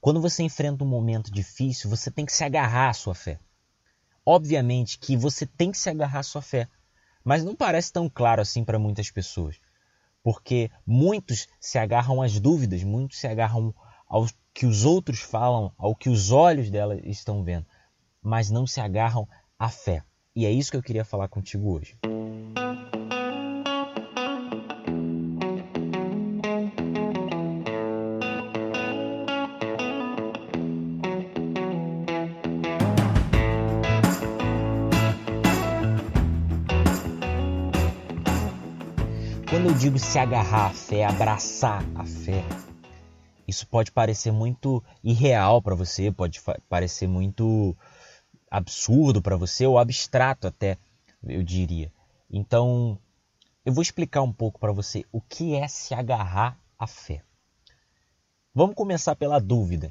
Quando você enfrenta um momento difícil, você tem que se agarrar à sua fé. Obviamente que você tem que se agarrar à sua fé, mas não parece tão claro assim para muitas pessoas. Porque muitos se agarram às dúvidas, muitos se agarram ao que os outros falam, ao que os olhos dela estão vendo, mas não se agarram à fé. E é isso que eu queria falar contigo hoje. Quando eu digo se agarrar à fé, abraçar a fé, isso pode parecer muito irreal para você, pode parecer muito absurdo para você, ou abstrato até, eu diria. Então, eu vou explicar um pouco para você o que é se agarrar à fé. Vamos começar pela dúvida.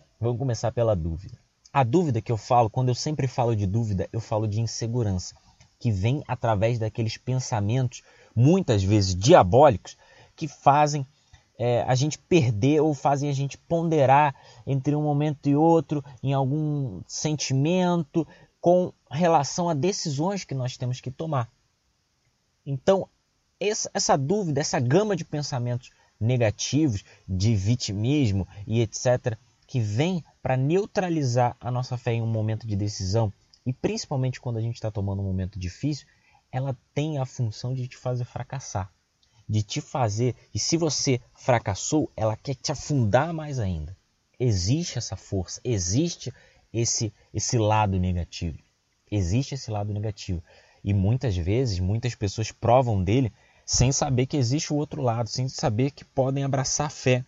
A dúvida que eu falo, quando eu sempre falo de dúvida, eu falo de insegurança, que vem através daqueles pensamentos, muitas vezes diabólicos, que fazem a gente perder ou fazem a gente ponderar entre um momento e outro, em algum sentimento, com relação a decisões que nós temos que tomar. Então, essa dúvida, essa gama de pensamentos negativos, de vitimismo e etc., que vem para neutralizar a nossa fé em um momento de decisão, e principalmente quando a gente está tomando um momento difícil, ela tem a função de te fazer fracassar. De te fazer, e se você fracassou, ela quer te afundar mais ainda. Existe essa força, existe esse lado negativo. Existe esse lado negativo. E muitas vezes, muitas pessoas provam dele sem saber que existe o outro lado, sem saber que podem abraçar a fé,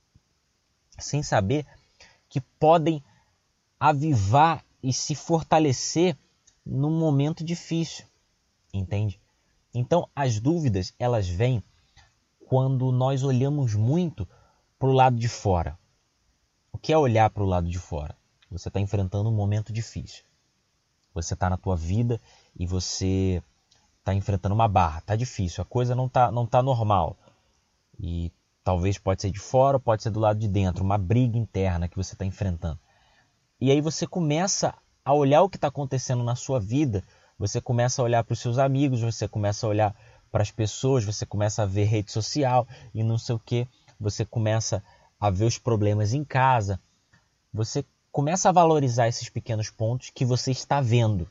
sem saber que podem avivar e se fortalecer num momento difícil, entende? Então, as dúvidas, elas vêm quando nós olhamos muito para o lado de fora. O que é olhar para o lado de fora? Você está enfrentando um momento difícil. Você está na tua vida e você está enfrentando uma barra. Está difícil, a coisa não tá normal. E talvez pode ser de fora, pode ser do lado de dentro, uma briga interna que você está enfrentando. E aí você começa a olhar o que está acontecendo na sua vida, você começa a olhar para os seus amigos, você começa a olhar para as pessoas, você começa a ver rede social e não sei o que, você começa a ver os problemas em casa, você começa a valorizar esses pequenos pontos que você está vendo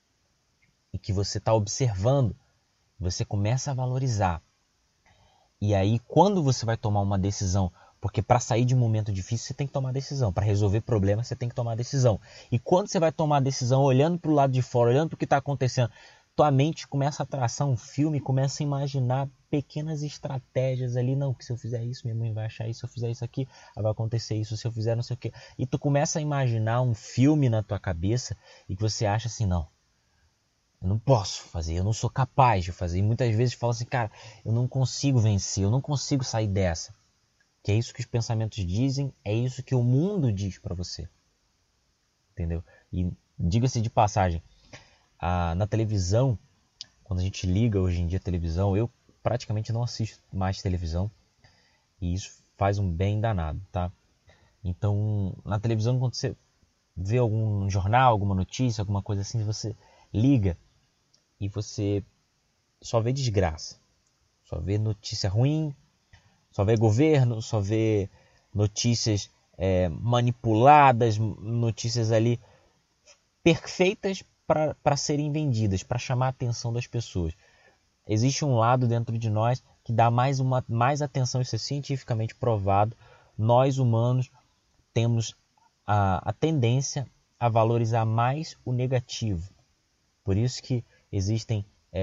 e que você está observando, você começa a valorizar. E aí, quando você vai tomar uma decisão, porque para sair de um momento difícil você tem que tomar decisão, para resolver problemas você tem que tomar decisão. E quando você vai tomar decisão olhando para o lado de fora, olhando para o que está acontecendo, tua mente começa a traçar um filme, começa a imaginar pequenas estratégias ali. Não, que se eu fizer isso, minha mãe vai achar isso, se eu fizer isso aqui, vai acontecer isso, se eu fizer não sei o quê. E tu começa a imaginar um filme na tua cabeça e que você acha assim, não, eu não posso fazer, eu não sou capaz de fazer. E muitas vezes fala assim, cara, eu não consigo vencer, eu não consigo sair dessa. Que é isso que os pensamentos dizem, é isso que o mundo diz para você. Entendeu? E diga-se de passagem, na televisão, quando a gente liga hoje em dia a televisão, eu praticamente não assisto mais televisão. E isso faz um bem danado, tá? Então, na televisão, quando você vê algum jornal, alguma notícia, alguma coisa assim, você liga e você só vê desgraça, só vê notícia ruim, só vê governo, só vê notícias manipuladas, notícias ali perfeitas para serem vendidas, para chamar a atenção das pessoas. Existe um lado dentro de nós que dá mais atenção, isso é cientificamente provado. Nós humanos temos a tendência a valorizar mais o negativo. Por isso que existem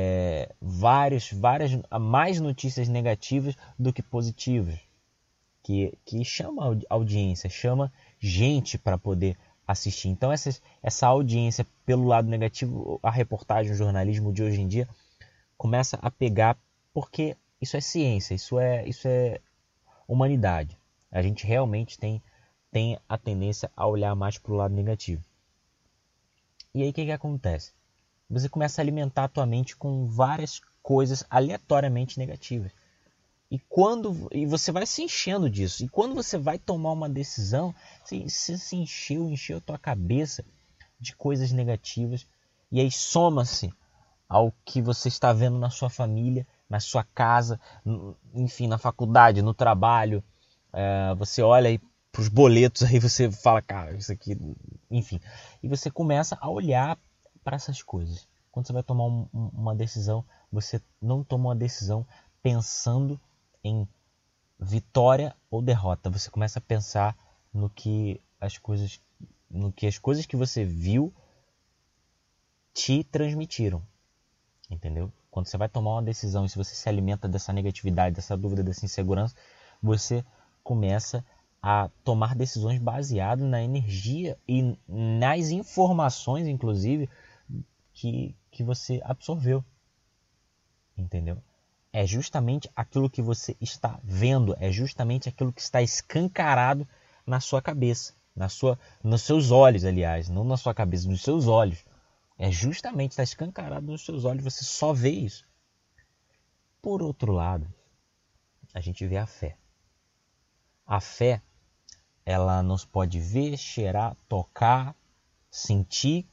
mais notícias negativas do que positivas, que chama audiência, chama gente para poder assistir. Então essa audiência pelo lado negativo, a reportagem, o jornalismo de hoje em dia começa a pegar, porque isso é ciência, isso é humanidade. A gente realmente tem a tendência a olhar mais para o lado negativo. E aí o que acontece? Você começa a alimentar a tua mente com várias coisas aleatoriamente negativas. E você vai se enchendo disso. E quando você vai tomar uma decisão, você se encheu a tua cabeça de coisas negativas. E aí soma-se ao que você está vendo na sua família, na sua casa, enfim, na faculdade, no trabalho. Você olha aí para os boletos, aí você fala, cara, isso aqui... Enfim. E você começa a olhar para essas coisas. Quando você vai tomar uma decisão, você não toma uma decisão pensando em vitória ou derrota. Você começa a pensar no que as coisas que você viu te transmitiram. Entendeu? Quando você vai tomar uma decisão e se você se alimenta dessa negatividade, dessa dúvida, dessa insegurança, você começa a tomar decisões baseadas na energia e nas informações, inclusive, que você absorveu. Entendeu? É justamente aquilo que você está vendo, é justamente aquilo que está escancarado na sua cabeça, nos seus olhos, aliás, não na sua cabeça, nos seus olhos. É justamente, está escancarado nos seus olhos, você só vê isso. Por outro lado, a gente vê a fé. A fé, ela nos pode ver, cheirar, tocar, sentir.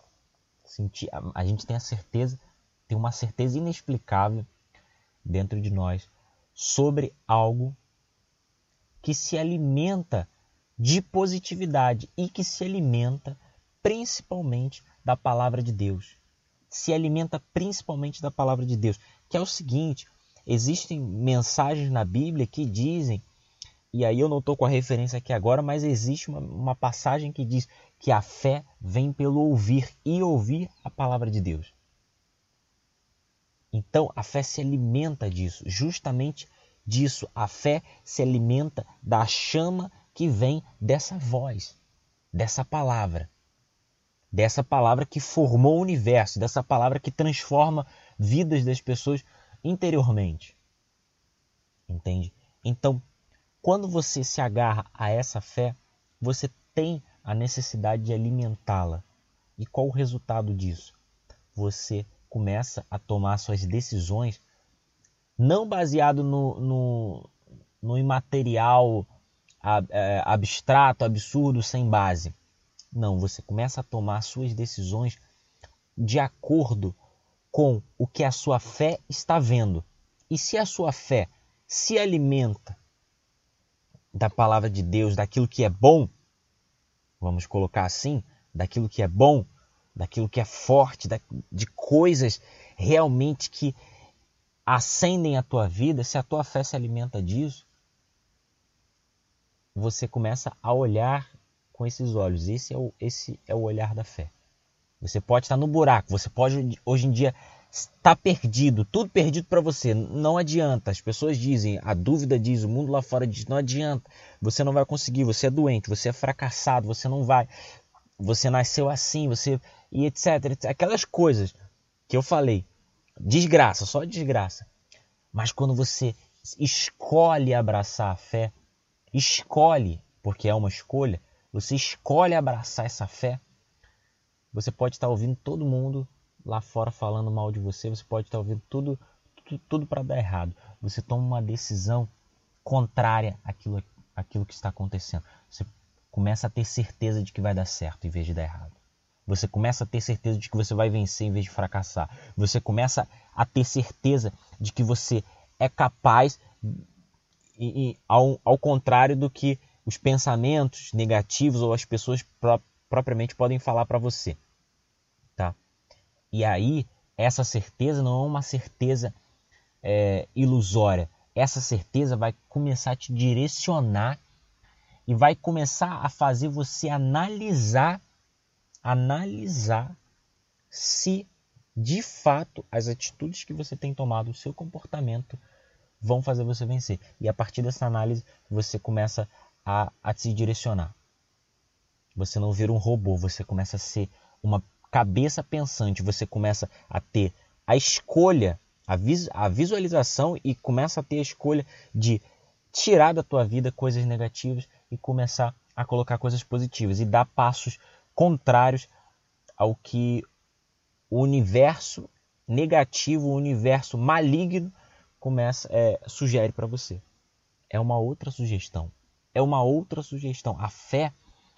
A gente tem uma certeza inexplicável dentro de nós sobre algo que se alimenta de positividade e que se alimenta principalmente da palavra de Deus. Se alimenta principalmente da palavra de Deus, que é o seguinte, existem mensagens na Bíblia que dizem, e aí eu não estou com a referência aqui agora, mas existe uma passagem que diz que a fé vem pelo ouvir e ouvir a palavra de Deus. Então, a fé se alimenta disso, justamente disso. A fé se alimenta da chama que vem dessa voz, dessa palavra que formou o universo, dessa palavra que transforma vidas das pessoas interiormente. Entende? Então, quando você se agarra a essa fé, você tem a necessidade de alimentá-la. E qual o resultado disso? Você começa a tomar suas decisões não baseado no imaterial abstrato, absurdo, sem base. Não, você começa a tomar suas decisões de acordo com o que a sua fé está vendo. E se a sua fé se alimenta da palavra de Deus, daquilo que é bom, vamos colocar assim, daquilo que é bom, daquilo que é forte, de coisas realmente que acendem a tua vida, se a tua fé se alimenta disso, você começa a olhar com esses olhos. Esse é o olhar da fé. Você pode estar no buraco, você pode hoje em dia estar perdido, tudo perdido para você. Não adianta, as pessoas dizem, a dúvida diz, o mundo lá fora diz, não adianta, você não vai conseguir, você é doente, você é fracassado, você não vai, você nasceu assim, e etc. Aquelas coisas que eu falei, desgraça, só desgraça. Mas quando você escolhe abraçar a fé, porque é uma escolha, você escolhe abraçar essa fé, você pode estar ouvindo todo mundo lá fora falando mal de você, você pode estar ouvindo tudo para dar errado. Você toma uma decisão contrária àquilo que está acontecendo. Você começa a ter certeza de que vai dar certo em vez de dar errado. Você começa a ter certeza de que você vai vencer em vez de fracassar. Você começa a ter certeza de que você é capaz, ao contrário do que os pensamentos negativos ou as pessoas propriamente podem falar para você. Tá? E aí, essa certeza não é uma certeza ilusória. Essa certeza vai começar a te direcionar e vai começar a fazer você analisar se de fato as atitudes que você tem tomado, o seu comportamento vão fazer você vencer. E a partir dessa análise você começa a se direcionar. Você não vira um robô, você começa a ser uma cabeça pensante, você começa a ter a escolha, a visualização e começa a ter a escolha de tirar da tua vida coisas negativas e começar a colocar coisas positivas e dar passos contrários ao que o universo negativo, o universo maligno sugere para você. É uma outra sugestão. É uma outra sugestão. A fé,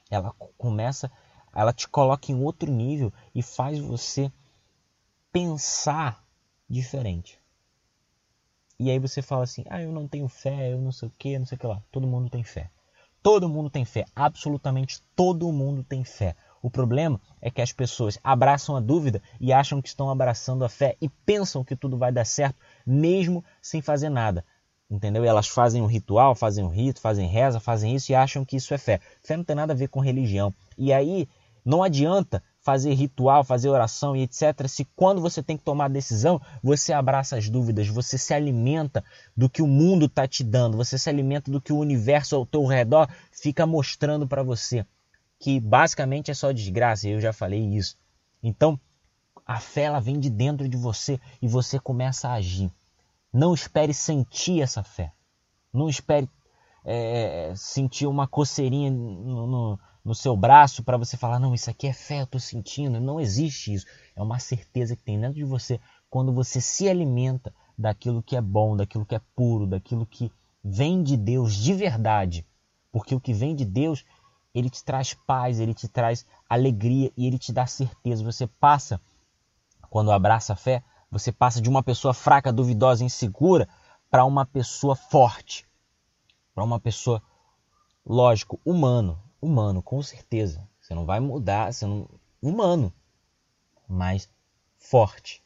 ela te coloca em outro nível e faz você pensar diferente. E aí você fala assim, eu não tenho fé, eu não sei o que, não sei o que lá. Todo mundo tem fé. Todo mundo tem fé. Absolutamente todo mundo tem fé. O problema é que as pessoas abraçam a dúvida e acham que estão abraçando a fé e pensam que tudo vai dar certo, mesmo sem fazer nada. Entendeu? E elas fazem um ritual, fazem um rito, fazem reza, fazem isso e acham que isso é fé. Fé não tem nada a ver com religião. E aí não adianta fazer ritual, fazer oração e etc. Se quando você tem que tomar a decisão, você abraça as dúvidas, você se alimenta do que o mundo está te dando, você se alimenta do que o universo ao teu redor fica mostrando para você, que basicamente é só desgraça, eu já falei isso. Então, a fé ela vem de dentro de você e você começa a agir. Não espere sentir essa fé. Não espere sentir uma coceirinha no seu braço para você falar, não, isso aqui é fé, eu estou sentindo. Não existe isso. É uma certeza que tem dentro de você quando você se alimenta daquilo que é bom, daquilo que é puro, daquilo que vem de Deus de verdade. Porque o que vem de Deus, ele te traz paz, ele te traz alegria e ele te dá certeza. Você passa, quando abraça a fé, você passa de uma pessoa fraca, duvidosa, insegura para uma pessoa forte. Para uma pessoa, lógico, humano, com certeza. Você não vai mudar, humano, mas forte,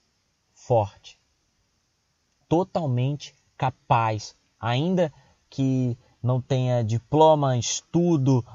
totalmente capaz, ainda que não tenha diploma, estudo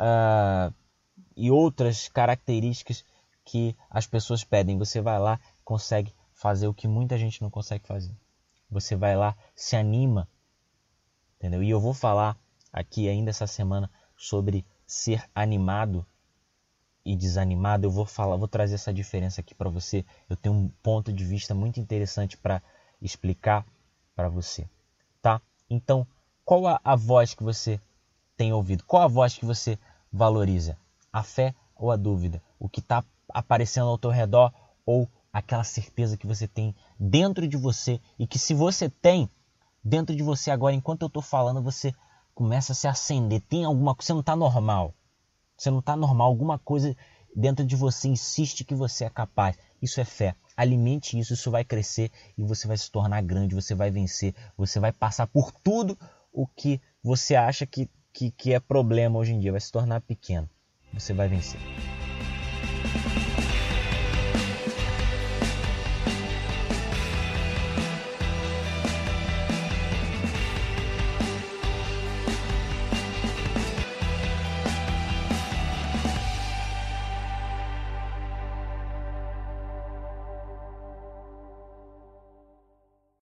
e outras características que as pessoas pedem. Você vai lá, consegue fazer o que muita gente não consegue fazer. Você vai lá, se anima, entendeu? E eu vou falar aqui ainda essa semana sobre ser animado e desanimado. Eu vou trazer essa diferença aqui para você. Eu tenho um ponto de vista muito interessante para explicar para você, tá? Então, qual a voz que você tem ouvido? Qual a voz que você valoriza? A fé ou a dúvida? O que está aparecendo ao teu redor ou aquela certeza que você tem dentro de você e que se você tem dentro de você agora, enquanto eu estou falando, você começa a se acender. Tem alguma coisa, você não está normal. Você não está normal, alguma coisa dentro de você insiste que você é capaz. Isso é fé. Alimente isso, isso vai crescer e você vai se tornar grande, você vai vencer, você vai passar por tudo o que você acha que é problema hoje em dia, vai se tornar pequeno. Você vai vencer.